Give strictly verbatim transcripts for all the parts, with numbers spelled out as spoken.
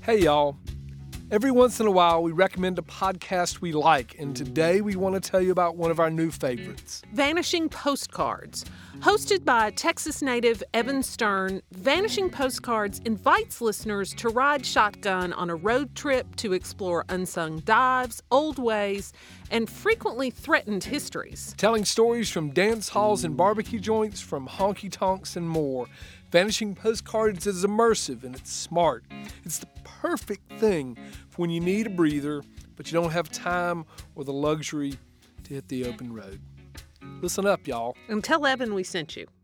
Hey, y'all. Every once in a while, we recommend a podcast we like, and today we want to tell you about one of our new favorites. Vanishing Postcards. Hosted by Texas native Evan Stern, Vanishing Postcards invites listeners to ride shotgun on a road trip to explore unsung dives, old ways, and frequently threatened histories. Telling stories from dance halls and barbecue joints, from honky-tonks and more. Vanishing Postcards is immersive and it's smart. It's the perfect thing for when you need a breather, but you don't have time or the luxury to hit the open road. Listen up, y'all. And tell Evan we sent you.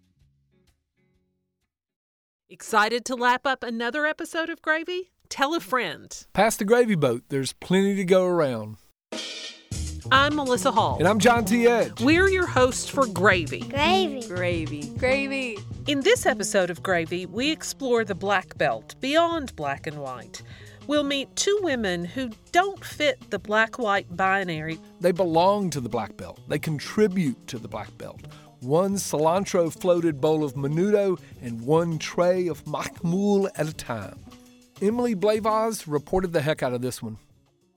Excited to lap up another episode of Gravy? Tell a friend. Pass the gravy boat. There's plenty to go around. I'm Melissa Hall. And I'm John T. Edge. We're your hosts for Gravy. Gravy. Gravy. Gravy. In this episode of Gravy, we explore the black belt beyond black and white. We'll meet two women who don't fit the black-white binary. They belong to the black belt. They contribute to the black belt. One cilantro-floated bowl of menudo and one tray of macmoul at a time. Emily Blavaz reported the heck out of this one.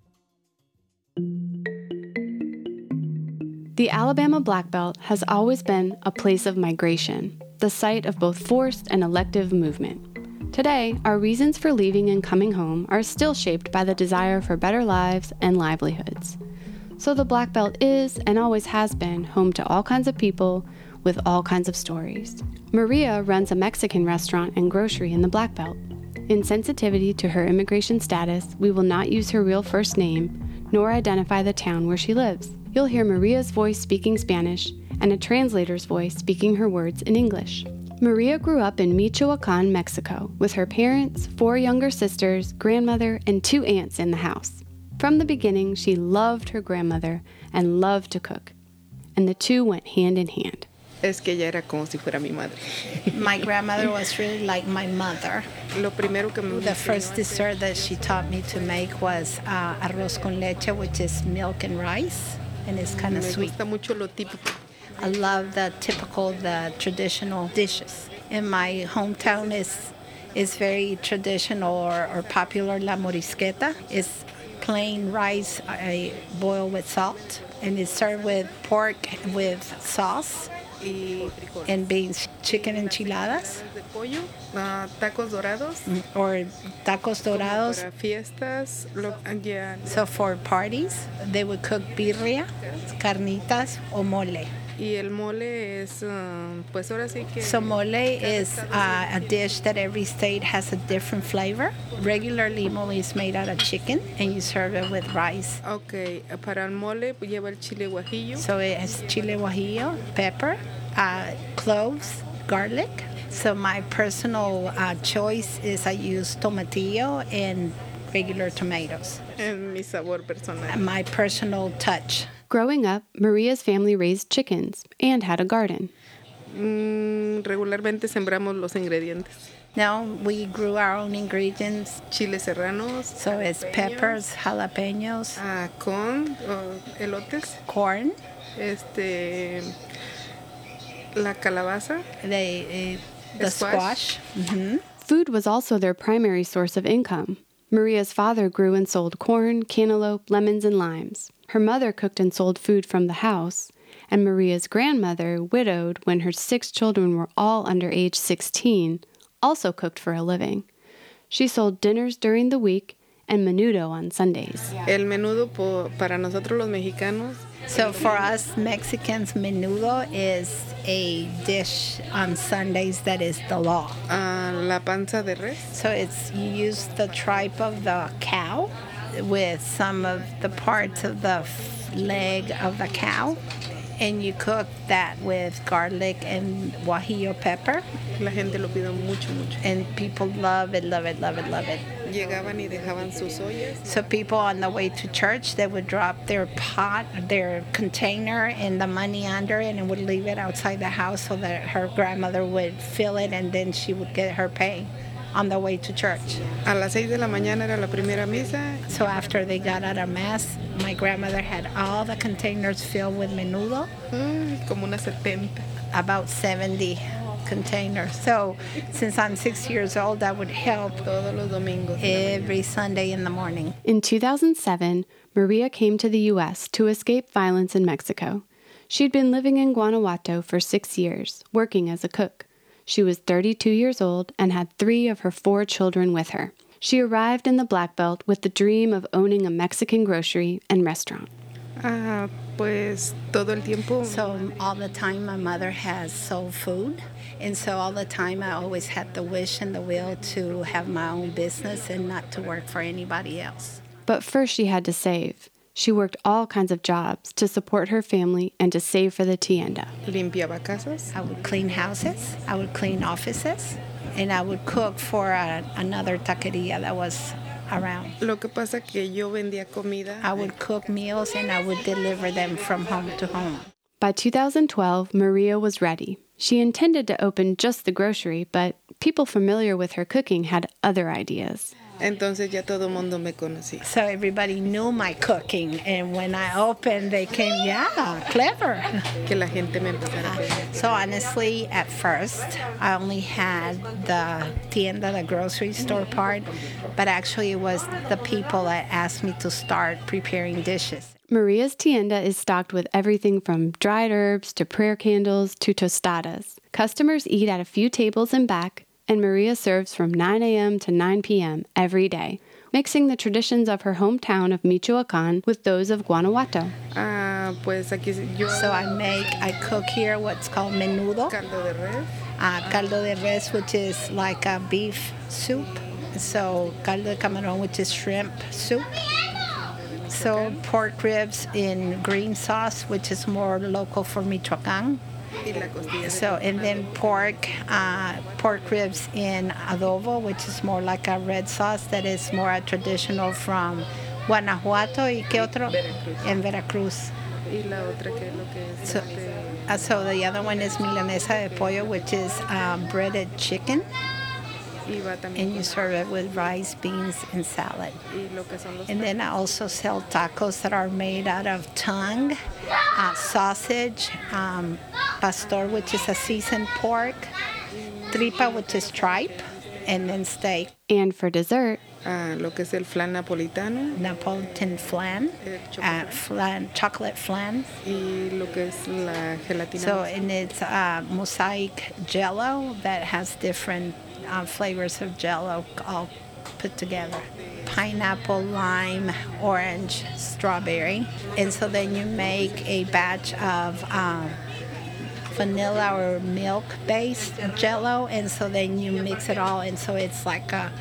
The Alabama Black Belt has always been a place of migration, the site of both forced and elective movement. Today, our reasons for leaving and coming home are still shaped by the desire for better lives and livelihoods. So the Black Belt is, and always has been, home to all kinds of people with all kinds of stories. Maria runs a Mexican restaurant and grocery in the Black Belt. In sensitivity to her immigration status, we will not use her real first name, nor identify the town where she lives. You'll hear Maria's voice speaking Spanish and a translator's voice speaking her words in English. Maria grew up in Michoacan, Mexico, with her parents, four younger sisters, grandmother, and two aunts in the house. From the beginning, she loved her grandmother and loved to cook, and the two went hand in hand. Es que ella era como si fuera mi madre. My grandmother was really like my mother. Lo primero que me The first dessert that she taught me to make was uh, arroz con leche, which is milk and rice, and it's kind of me sweet. gusta mucho lo típico. I love the typical, the traditional dishes. In my hometown is is very traditional or, or popular. La morisqueta is plain rice uh, boiled with salt, and it's served with pork with sauce Y frijoles. and beans, chicken enchiladas De pollo, uh, tacos dorados. or tacos dorados. Para fiestas, lo, yeah. So for parties, they would cook birria, carnitas, o mole. Y el mole es, uh, pues ahora sí que... So mole is uh, a dish that every state has a different flavor. Regularly, mole is made out of chicken, and you serve it with rice. Ok, para el mole pues, lleva el chile guajillo. So it has chile guajillo, pepper, uh, cloves, garlic. So my personal uh, choice is I use tomatillo and regular tomatoes. En mi sabor personal. My personal touch. Growing up, Maria's family raised chickens and had a garden. Mm, regularmente sembramos los ingredientes. Now we grew our own ingredients. Chiles serranos. So it's peppers, jalapenos, Uh, con uh, elotes. corn, Este... La calabaza. the, uh, the Squash. squash. hmm Food was also their primary source of income. Maria's father grew and sold corn, cantaloupe, lemons, and limes. Her mother cooked and sold food from the house, and Maria's grandmother, widowed when her six children were all under age sixteen, also cooked for a living. She sold dinners during the week and menudo on Sundays. El menudo po, para nosotros los mexicanos. So for us Mexicans, menudo is a dish on Sundays that is the law. Uh, la panza de res. So it's you use the tripe of the cow with some of the parts of the f- leg of the cow, and you cook that with garlic and guajillo pepper, La gente lo pide mucho, mucho. and people love it, love it, love it, love it. Llegaban y dejaban sus ollas. So people on the way to church, they would drop their pot, their container, and the money under it, and would leave it outside the house so that her grandmother would fill it, and then she would get her pay on the way to church. A las seis de la mañana era la primera misa. So after they got out of mass, my grandmother had all the containers filled with menudo, Ay, como unas setenta. about seventy container. So since I'm six years old, I would help Todos los domingos. every Sunday in the morning. In two thousand seven, Maria came to the U S to escape violence in Mexico. She'd been living in Guanajuato for six years, working as a cook. She was thirty-two years old and had three of her four children with her. She arrived in the Black Belt with the dream of owning a Mexican grocery and restaurant. Ah, pues todo el tiempo. So all the time my mother has sold food. And so all the time I always had the wish and the will to have my own business and not to work for anybody else. But first she had to save. She worked all kinds of jobs to support her family and to save for the tienda. Limpiaba casas. I would clean houses, I would clean offices, and I would cook for a, another taqueria that was around. Lo que pasa que yo vendía comida. I would cook meals and I would deliver them from home to home. By two thousand twelve, Maria was ready. She intended to open just the grocery, but people familiar with her cooking had other ideas. Entonces ya todo mundo me conocía. So everybody knew my cooking, and when I opened, they came, yeah, clever. Que la gente me empezara a pedir. So honestly, at first, I only had the tienda, the grocery store part, but actually it was the people that asked me to start preparing dishes. Maria's tienda is stocked with everything from dried herbs to prayer candles to tostadas. Customers eat at a few tables in back, and Maria serves from nine a.m. to nine p.m. every day, mixing the traditions of her hometown of Michoacán with those of Guanajuato. Ah, pues aquí yo. So I make, I cook here what's called menudo, Caldo de res. uh, caldo de res, which is like a beef soup. So caldo de camarón, which is shrimp soup. So pork ribs in green sauce, which is more local for Michoacán. Y la costilla de So, and then pork, uh, pork ribs in adobo, which is more like a red sauce that is more a traditional from Guanajuato y qué otro? Veracruz. En Veracruz. Y la otra que es lo que es. So, este, uh, so the other one is milanesa de pollo, which is um, breaded chicken, y va también. and you serve it with rice, beans, and salad. Y lo que son los. And then I also sell tacos that are made out of tongue, uh, sausage, um, pastor, which is a seasoned pork, tripa, which is tripe, and then steak. And for dessert, Ah, lo que es el flan napolitano. Napolitan flan, El uh, chocolate. flan, chocolate flan. Y lo que es la gelatina. So, and it's uh, mosaic jello that has different uh, flavors of jello all put together. Pineapple, lime, orange, strawberry. And so then you make a batch of um, vanilla or milk-based jello, and so then you mix it all, and so it's like a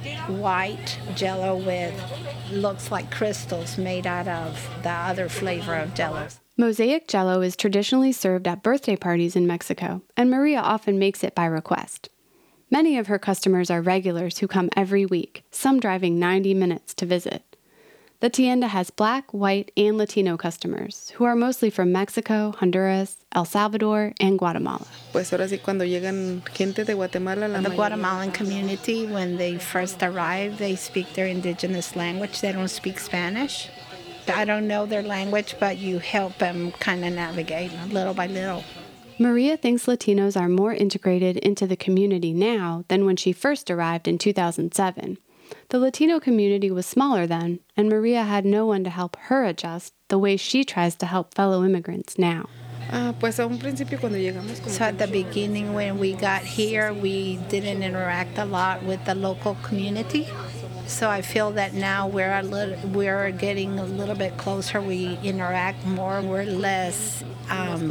white jello with, looks like crystals made out of the other flavor of jellos. mosaic jello is traditionally served at birthday parties in Mexico, and Maria often makes it by request. Many of her customers are regulars who come every week, some driving ninety minutes to visit. The tienda has Black, White, and Latino customers, who are mostly from Mexico, Honduras, El Salvador, and Guatemala. Pues ahora sí, cuando llegan gente de Guatemala, la The mayoría- Guatemalan community, when they first arrive, they speak their indigenous language. They don't speak Spanish. I don't know their language, but you help them kind of navigate little by little. Maria thinks Latinos are more integrated into the community now than when she first arrived in two thousand seven. The Latino community was smaller then, and Maria had no one to help her adjust the way she tries to help fellow immigrants now. Ah, pues a un principio cuando llegamos como So at the beginning, when we got here, we didn't interact a lot with the local community. So I feel that now we're a little, we're getting a little bit closer. We interact more. We're less um,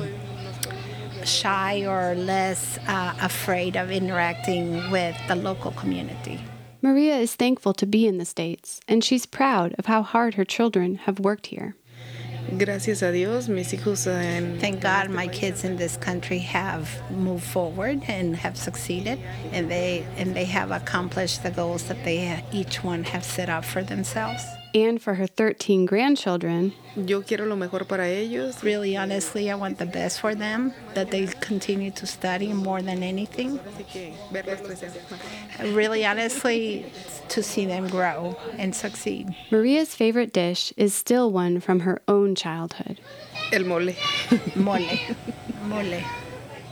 shy or less uh, afraid of interacting with the local community. Maria is thankful to be in the States, and she's proud of how hard her children have worked here. gracias a Dios, mis hijos en Thank God my kids in this country have moved forward and have succeeded, and they and they have accomplished the goals that they each one have set up for themselves. And for her thirteen grandchildren, yo quiero lo mejor para ellos. Really, honestly, I want the best for them, that they continue to study more than anything. Así que verlos crecer. Really, honestly, to see them grow and succeed. Maria's favorite dish is still one from her own childhood. El mole. Mole. Mole.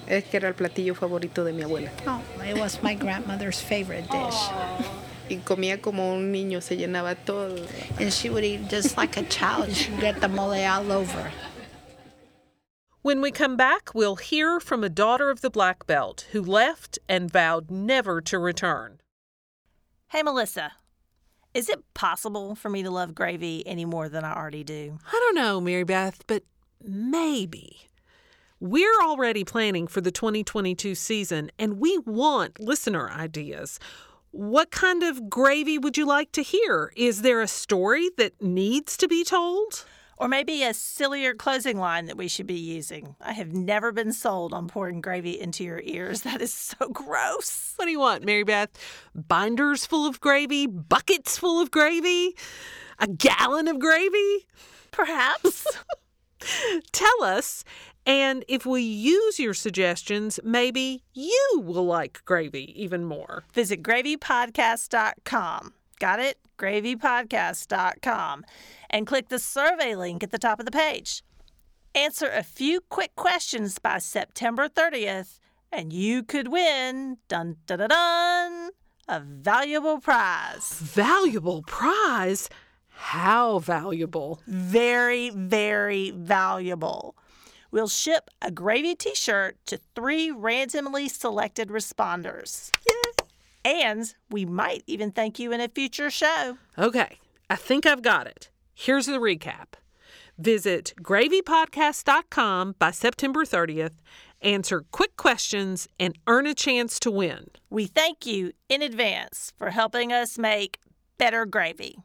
Es que era el platillo favorito de mi abuela. Oh, it was my grandmother's favorite dish. Y comía como un niño, se llenaba todo. And she would eat just like a child. She would get the mole all over. When we come back, we'll hear from a daughter of the Black Belt who left and vowed never to return. Hey, Melissa, is it possible for me to love gravy any more than I already do? I don't know, Mary Beth, but maybe. We're already planning for the twenty twenty-two season, and we want listener ideas. What kind of gravy would you like to hear? Is there a story that needs to be told? Or maybe a sillier closing line that we should be using. I have never been sold on pouring gravy into your ears. That is so gross. What do you want, Mary Beth? Binders full of gravy? Buckets full of gravy? A gallon of gravy? Perhaps. Tell us, and if we use your suggestions, maybe you will like gravy even more. Visit gravy podcast dot com. Got it? gravy podcast dot com. And click the survey link at the top of the page. Answer a few quick questions by September thirtieth, and you could win, dun dun dun dun, a valuable prize. Valuable prize? How valuable? Very, very valuable. We'll ship a Gravy t-shirt to three randomly selected responders. Yay! And we might even thank you in a future show. Okay, I think I've got it. Here's the recap. Visit gravy podcast dot com by September thirtieth, answer quick questions, and earn a chance to win. We thank you in advance for helping us make better gravy.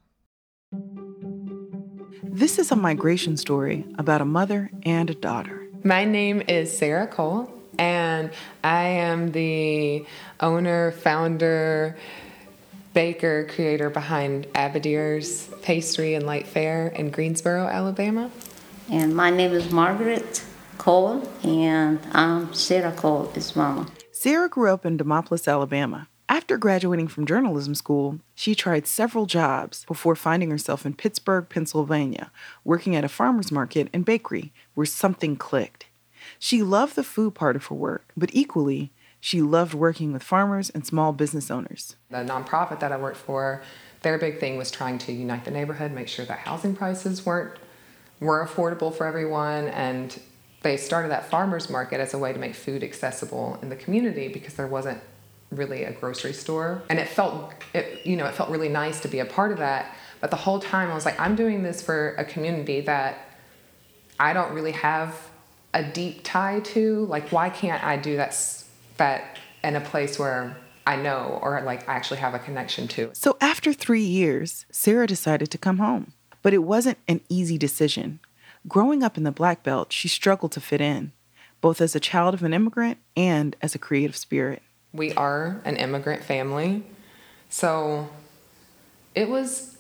This is a migration story about a mother and a daughter. My name is Sarah Cole, and I am the owner, founder, baker, creator behind Abadir's Pastry and Light Fare in Greensboro, Alabama. And my name is Margaret Cole, and I'm Sarah Cole's mama. Sarah grew up in Demopolis, Alabama. After graduating from journalism school, she tried several jobs before finding herself in Pittsburgh, Pennsylvania, working at a farmer's market and bakery where something clicked. She loved the food part of her work, but equally, she loved working with farmers and small business owners. The nonprofit that I worked for, their big thing was trying to unite the neighborhood, make sure that housing prices weren't were affordable for everyone, and they started that farmer's market as a way to make food accessible in the community because there wasn't really a grocery store. And it felt, it, you know, it felt really nice to be a part of that. But the whole time I was like, I'm doing this for a community that I don't really have a deep tie to. Like, why can't I do that, that in a place where I know or like I actually have a connection to? So after three years, Sarah decided to come home. But it wasn't an easy decision. Growing up in the Black Belt, she struggled to fit in, both as a child of an immigrant and as a creative spirit. We are an immigrant family, so it was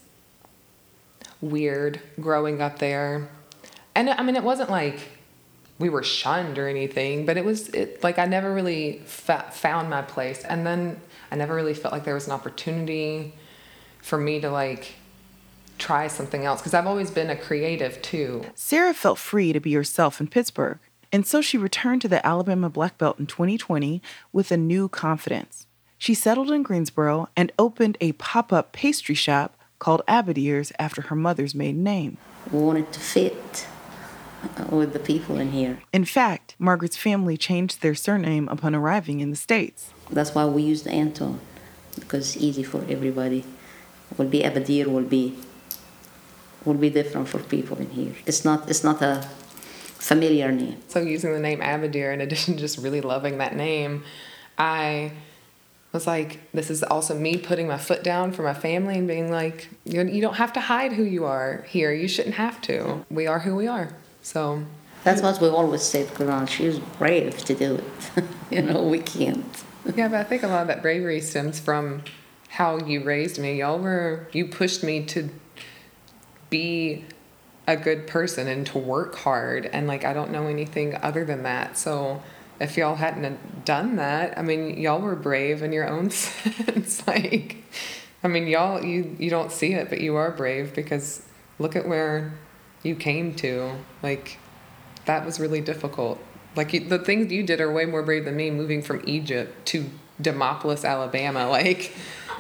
weird growing up there. And I mean, it wasn't like we were shunned or anything, but it was it, like I never really fa- found my place. And then I never really felt like there was an opportunity for me to like try something else, because I've always been a creative too. Sarah felt free to be herself in Pittsburgh. And so she returned to the Alabama Black Belt in twenty twenty with a new confidence. She settled in Greensboro and opened a pop-up pastry shop called Abadir's after her mother's maiden name. We wanted to fit with the people in here. In fact, Margaret's family changed their surname upon arriving in the States. That's why we used Anton, because it's easy for everybody. Will be Abadir, will be will be different for people in here. It's not it's not a familiar name. So using the name Abadir, in addition to just really loving that name, I was like, this is also me putting my foot down for my family and being like, you you don't have to hide who you are here. You shouldn't have to. We are who we are. So that's what we always said, Quran. She was brave to do it. You know, we can't. Yeah, but I think a lot of that bravery stems from how you raised me. Y'all were, you pushed me to be a good person and to work hard, and like I don't know anything other than that. So if y'all hadn't done that, I mean, y'all were brave in your own sense. Like, I mean, y'all you you don't see it, but you are brave, because look at where you came to. Like, that was really difficult Like, you, the things you did are way more brave than me, moving from Egypt to Demopolis, Alabama. Like,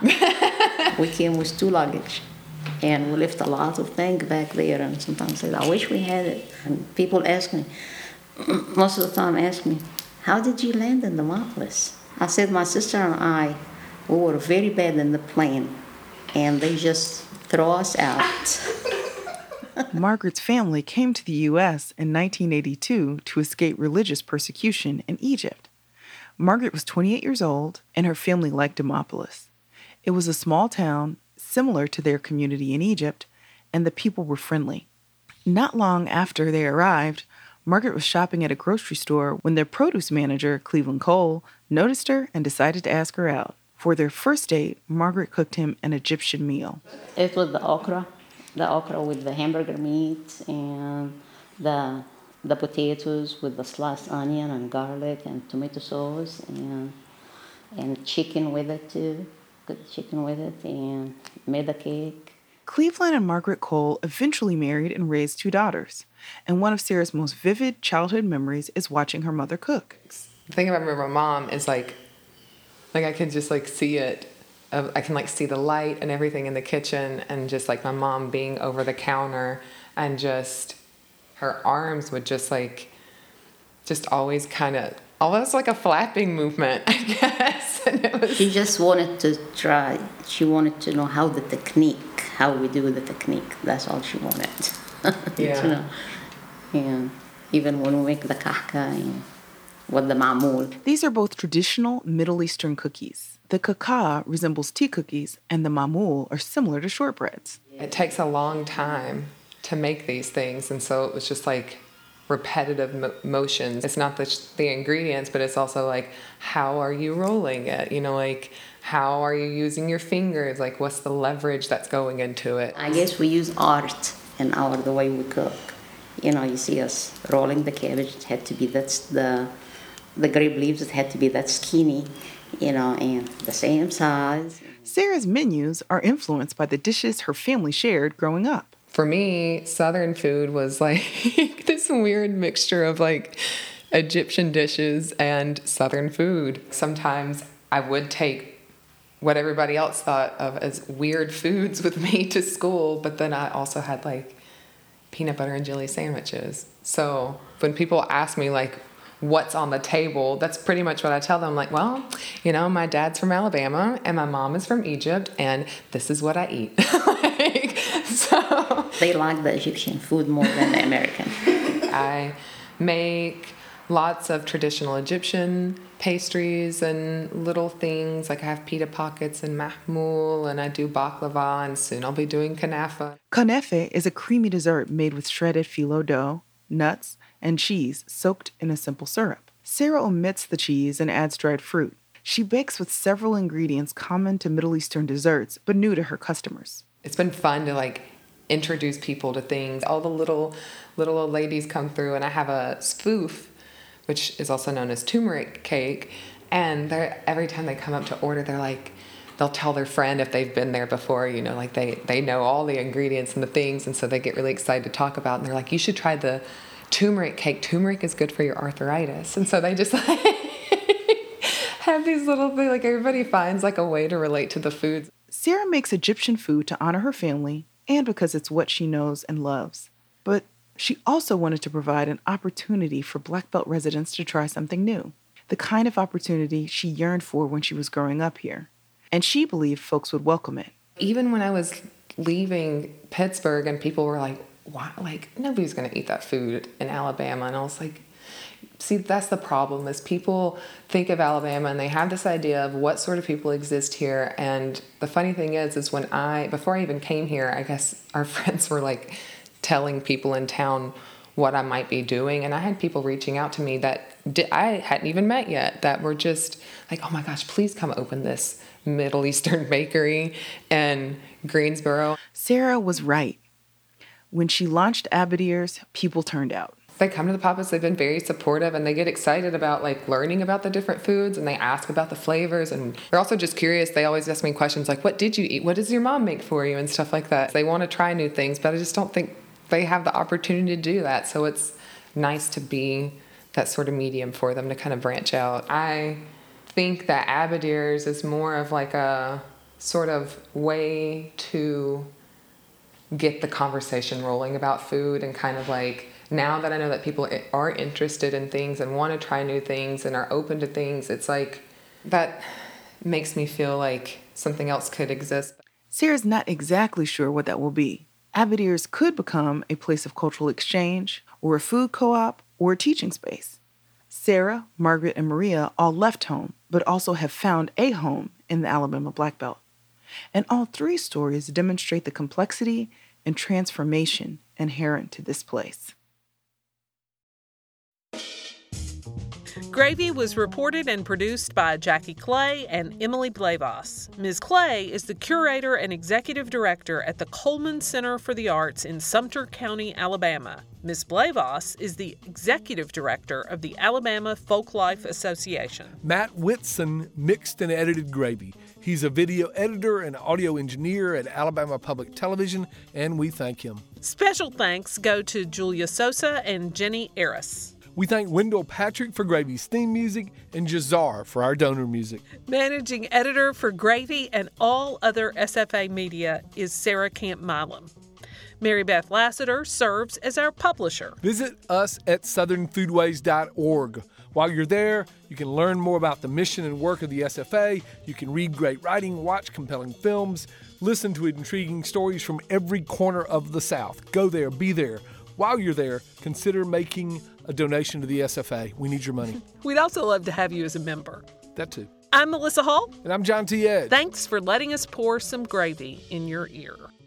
we came with two luggage, and we left a lot of things back there. And sometimes I said, I wish we had it. And people ask me, most of the time ask me, how did you land in Demopolis? I said, my sister and I, we were very bad in the plane, and they just throw us out. Margaret's family came to the U S in nineteen eighty-two to escape religious persecution in Egypt. Margaret was twenty-eight years old, and her family liked Demopolis. It was a small town, similar to their community in Egypt, and the people were friendly. Not long after they arrived, Margaret was shopping at a grocery store when their produce manager, Cleveland Cole, noticed her and decided to ask her out. For their first date, Margaret cooked him an Egyptian meal. It was the okra, the okra with the hamburger meat and the the potatoes with the sliced onion and garlic and tomato sauce and and chicken with it too. Cooked chicken with it and made a cake. Cleveland and Margaret Cole eventually married and raised two daughters. And one of Sarah's most vivid childhood memories is watching her mother cook. The thing I remember my mom is like, like I could just like see it. I can like see the light and everything in the kitchen, and just like my mom being over the counter, and just her arms would just like, just always kind of, almost like a flapping movement, I guess. And it was... She just wanted to try. She wanted to know how the technique, how we do the technique. That's all she wanted. Yeah. You know? And even when we make the kahka and with the ma'moul. These are both traditional Middle Eastern cookies. The kaka resembles tea cookies, and the ma'moul are similar to shortbreads. It takes a long time to make these things, and so it was just like repetitive mo- motions. It's not the, the ingredients, but it's also like, how are you rolling it? You know, like, how are you using your fingers? Like, what's the leverage that's going into it? I guess we use art in our the way we cook. You know, you see us rolling the cabbage. It had to be that's the the grape leaves. It had to be that skinny, you know, and the same size. Sarah's menus are influenced by the dishes her family shared growing up. For me, Southern food was like this weird mixture of like Egyptian dishes and Southern food. Sometimes I would take what everybody else thought of as weird foods with me to school, but then I also had like peanut butter and jelly sandwiches. So when people ask me like, what's on the table, that's pretty much what I tell them. Like, well, you know, my dad's from Alabama and my mom is from Egypt, and this is what I eat. Like, so they like the Egyptian food more than the American. I make lots of traditional Egyptian pastries and little things. Like I have pita pockets and mahmoul, and I do baklava, and soon I'll be doing kanafa. Kanafe is a creamy dessert made with shredded phyllo dough, nuts, and cheese soaked in a simple syrup. Sarah omits the cheese and adds dried fruit. She bakes with several ingredients common to Middle Eastern desserts, but new to her customers. It's been fun to like introduce people to things. All the little little old ladies come through, and I have a spoof, which is also known as turmeric cake, and they're every time they come up to order, they're like, they'll tell their friend if they've been there before, you know, like they, they know all the ingredients and the things, and so they get really excited to talk about it, and they're like, you should try the turmeric cake. Turmeric is good for your arthritis. And so they just like have these little things, like everybody finds like a way to relate to the foods. Sarah makes Egyptian food to honor her family and because it's what she knows and loves. But she also wanted to provide an opportunity for Black Belt residents to try something new, the kind of opportunity she yearned for when she was growing up here. And she believed folks would welcome it. Even when I was leaving Pittsburgh and people were like, why? Like, nobody's going to eat that food in Alabama. And I was like, see, that's the problem, is people think of Alabama and they have this idea of what sort of people exist here. And the funny thing is, is when I, before I even came here, I guess our friends were like telling people in town what I might be doing. And I had people reaching out to me that di- I hadn't even met yet that were just like, oh my gosh, please come open this Middle Eastern bakery in Greensboro. Sarah was right. When she launched Abadir's, people turned out. They come to the Papas, they've been very supportive, and they get excited about like learning about the different foods, and they ask about the flavors, and they're also just curious. They always ask me questions like, what did you eat? What does your mom make for you? And stuff like that. They want to try new things, but I just don't think they have the opportunity to do that. So it's nice to be that sort of medium for them to kind of branch out. I think that Abadir's is more of like a sort of way to get the conversation rolling about food, and kind of like, now that I know that people are interested in things and want to try new things and are open to things, it's like that makes me feel like something else could exist. Sarah's not exactly sure what that will be. Abadir's could become a place of cultural exchange, or a food co-op, or a teaching space. Sarah, Margaret, and Maria all left home, but also have found a home in the Alabama Black Belt. And all three stories demonstrate the complexity and transformation inherent to this place. Gravy was reported and produced by Jackie Clay and Emily Blavos. Miz Clay is the curator and executive director at the Coleman Center for the Arts in Sumter County, Alabama. Miz Blavos is the executive director of the Alabama Folklife Association. Matt Whitson mixed and edited Gravy. He's a video editor and audio engineer at Alabama Public Television, and we thank him. Special thanks go to Julia Sosa and Jenny Eris. We thank Wendell Patrick for Gravy's theme music and Jazar for our donor music. Managing editor for Gravy and all other S F A media is Sarah Camp Milam. Mary Beth Lassiter serves as our publisher. Visit us at southern foodways dot org. While you're there, you can learn more about the mission and work of the S F A. You can read great writing, watch compelling films, listen to intriguing stories from every corner of the South. Go there, be there. While you're there, consider making a donation to the S F A. We need your money. We'd also love to have you as a member. That too. I'm Melissa Hall. And I'm John T. Edge. Thanks for letting us pour some gravy in your ear.